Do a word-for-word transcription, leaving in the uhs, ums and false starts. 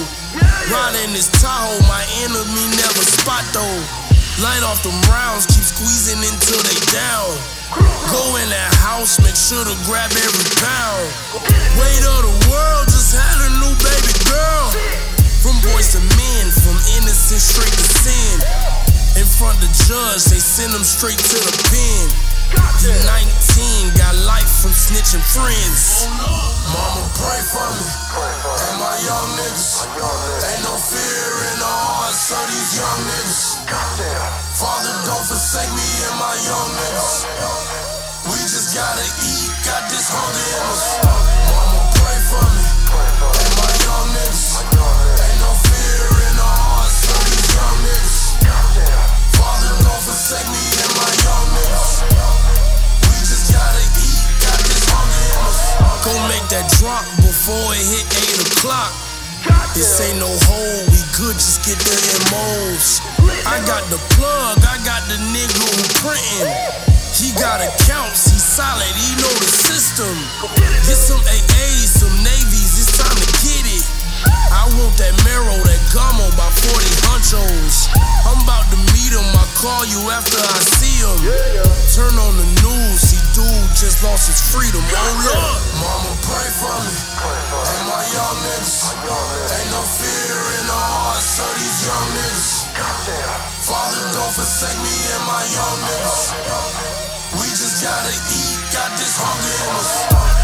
Riding this Tahoe, my enemy never spot though. Light off them rounds, keep squeezing until they down. Go in that house, make sure to grab every pound. Weight of the world, just had a new baby girl. From boys to men, from innocent straight to sin. In front the judge, they send him straight to the pen. He nineteen, got life from snitching friends. Mama, pray for me and my young niggas. Ain't no fear in the hearts of these young niggas. Father, don't forsake me and my young niggas. We just gotta eat, got this hunger in us. Mama, pray for me and my young niggas. Ain't no fear in the hearts of these young niggas. Father, don't forsake me and my young niggas. We just gotta eat, got this hunger in us. Go make that drop before it hit eight o'clock. This ain't no hole, we good, just get the M Os. I got the plug, I got the nigga who printin'. He got accounts, he solid, he know the system. Get some A As, some Navies, it's time to get it. I want that Mero, that Gummo by forty hunchos. I'm about to meet him, I'll call you after I see him. Turn on the news, see dude just lost his freedom. Oh look, mama, pray for me and my young niggas. Ain't no fear in the hearts of these young niggas. Father, don't forsake me and my young niggas. We just gotta eat, got this hunger in us.